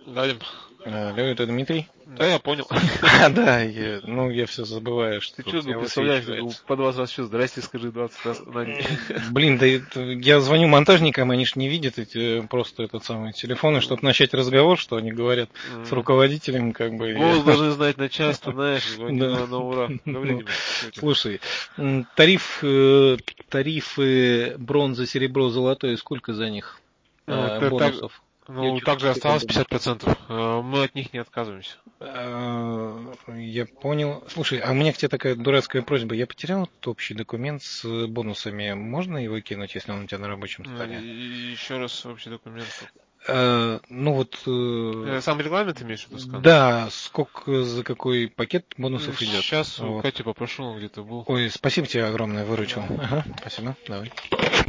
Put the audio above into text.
Гадим. Алло, это Дмитрий? Да, я понял. Да, я все забываю, что Ты что, представляешь, по 20 раз еще здрасте скажи 20 раз на день. Блин, да я звоню монтажникам, они ж не видят эти просто этот самый телефоны, чтобы начать разговор, что они говорят с руководителем, как бы. Голос должны знать начальство, знаешь, Да. на ура. Говори, Дима, что у тебя? Слушай, тарифы бронза, серебро, золотое, сколько за них бонусов? Также осталось 50%. Мы от них не отказываемся. Я понял. Слушай, а у меня к тебе такая дурацкая просьба. Я потерял этот общий документ с бонусами. Можно его кинуть, если он у тебя на рабочем столе? Еще раз общий документ. Ну вот... Сам регламент имеешь в виду, скан? Да, сколько за какой пакет бонусов идет. Сейчас у Вот. Кати попрошу, он где-то был. Ой, спасибо тебе огромное, выручил. Да. Ага, спасибо, давай.